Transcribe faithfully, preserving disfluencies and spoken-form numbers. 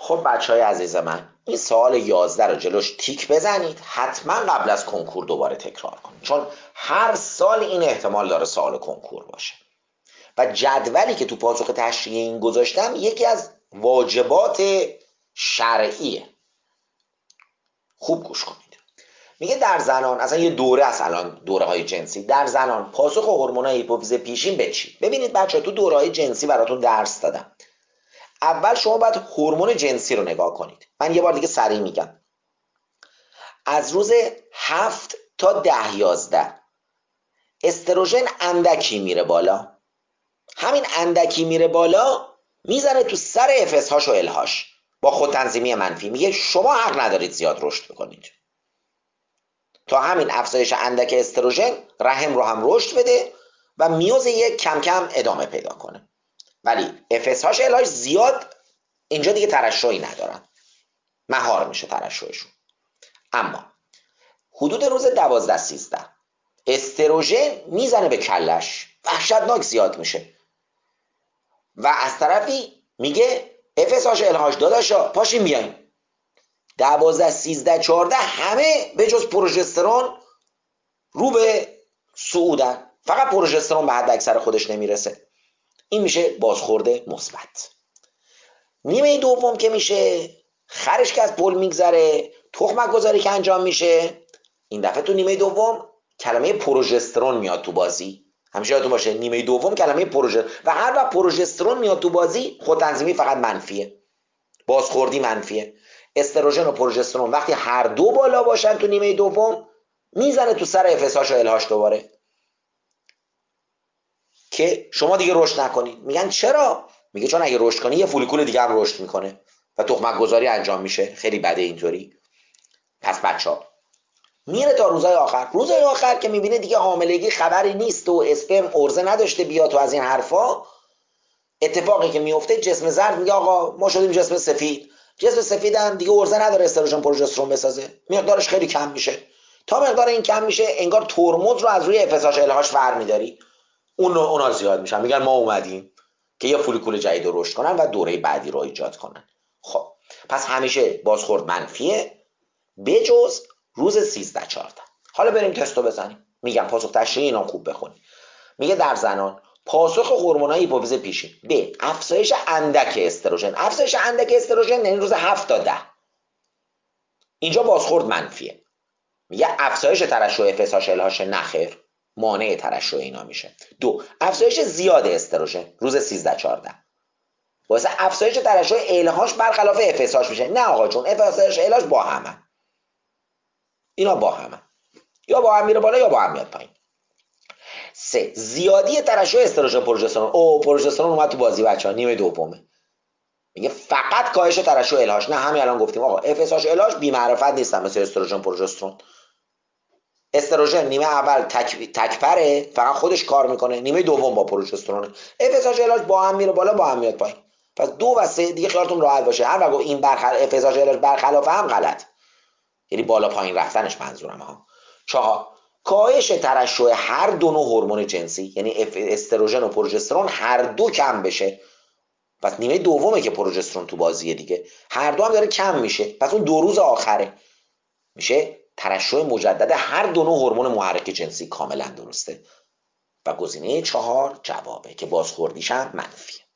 خب بچه های عزیز من، این سوال یازده رو جلوش تیک بزنید، حتما قبل از کنکور دوباره تکرار کنید، چون هر سال این احتمال داره سوال کنکور باشه. و جدولی که تو پاسخ تشریحی این گذاشتم یکی از واجبات شرعیه. خوب گوش کنید. میگه در زنان، اصلا یه دوره است الان، دوره های جنسی در زنان، پاسخ هورمونای هیپوفیز پیشین به چی؟ ببینید بچه، تو دوره های جنسی براتون درس دادم. اول شما باید هورمون جنسی رو نگاه کنید. من یه بار دیگه سریع میگم. از روز هفت تا ده یازده استروژن اندکی میره بالا. همین اندکی میره بالا میزنه تو سر اف اس هاش و ال هاش با خودتنظیمی منفی. میگه شما حق ندارید زیاد رشد بکنید. تا همین افزایش اندک استروژن رحم رو هم رشد بده و میوز یک کم کم ادامه پیدا کنه. ولی اف اس هاش ال هاش زیاد اینجا دیگه ترشحی ندارن، مهار میشه ترشحشون. اما حدود روز دوازده سیزده استروژن میزنه به کلش، وحشتناک زیاد میشه و از طرفی میگه اف اس هاش ال هاش داداشا پاشین بیاین. دوازده سیزده چهارده همه به جز پروژسترون رو به صعودن، فقط پروژسترون به حد اکثر خودش نمیرسه. این میشه بازخورده مثبت. نیمه دوم که میشه، خرش که از پل میگذره، تخمک گذاری که انجام میشه، این دفعه تو نیمه دوم کلمه پروژسترون میاد تو بازی. همیشه یادتون باشه نیمه دوم کلمه پروژسترون، و هر وقت پروژسترون میاد تو بازی خودتنظیمی فقط منفیه، بازخوردی منفیه. استروژن و پروژسترون وقتی هر دو بالا باشن تو نیمه دوم میزنه تو سر اف اس هاش و ال هاش دوباره که شما دیگه رشد نکنید. میگن چرا؟ میگه چون اگه رشد کنی یه فولیکول دیگه هم رشد میکنه و تخمک گذاری انجام میشه. خیلی بده اینطوری. پس بچه‌ها میره تا روزهای آخر. روزهای آخر که میبینه دیگه حاملگی خبری نیست و اسپرم ارزه نداشته بیاد و از این حرفا، اتفاقی که میفته جسم زرد میگه آقا ما شدیم جسم سفید. جسم سفید هم دیگه ارزه نداره استروژن پروژسترون بسازه، مقدارش خیلی کم میشه. تا مقدار این کم میشه انگار ترمز رو از روی اف اس هاش ال هاش برمی‌داری، اون اونا زیاد میشن. میگن ما اومدیم که یه فولیکول جدید رو رشد کنن و دوره بعدی رو ایجاد کنن. خب پس همیشه بازخورد منفیه بجز روز سیزده چهارده. حالا بریم تستو بزنیم. میگم پاسخ تشریحی اینا خوب بخونید. میگه در زنان پاسخ هورمونای هیپوفیز پیشین به افزایش اندک استروژن. افزایش اندک استروژن یعنی روز هفت تا ده. اینجا بازخورد منفیه. میگه افزایش ترشح اف اس هاش ال هاش نخیر، مانع ترشح اینا میشه. دو، افزایش زیاد استروژن روز سیزده چهارده واسه افزایش ترشح ال هاش برخلاف اف اس هاش میشه. نه آقا جون، اف اس هاش ال هاش با همه، اینا با همه، یا با هم میره بالا یا با هم میاد پایین. سه، زیادی ترشح استروژن پروژسترون. او پروژسترون اومد تو بازی بچه‌ها، نیمه دومه. میگه فقط کاهش ترشح ال هاش. نه همین الان گفتیم آقا اف اس هاش ال هاش بی معرفت نیستن مثل استروژن پروژسترون. استروژن نیمه اول تک تکپره، فقط خودش کار میکنه. نیمه دوم با پروژسترون. اف اس هاش ال هاش با هم میره بالا با هم میاد پایین. پس دو و سه دیگه خیالتون راحت باشه. هر وقت این برخلاف اف اس هاش ال هاش برخلاف هم غلط، یعنی بالا پایین رفتنش منظورم ها. چهار، کاهش ترشح هر دو نوع هورمون جنسی، یعنی استروژن و پروژسترون هر دو کم بشه. پس نیمه دومه که پروژسترون تو بازیه دیگه، هر دو هم داره کم میشه. پس اون دو روز آخره میشه ترشح مجدد هر دو نوع هورمون محرک جنسی. کاملا درسته و گزینه چهار جوابه که بازخوردیش هم منفیه.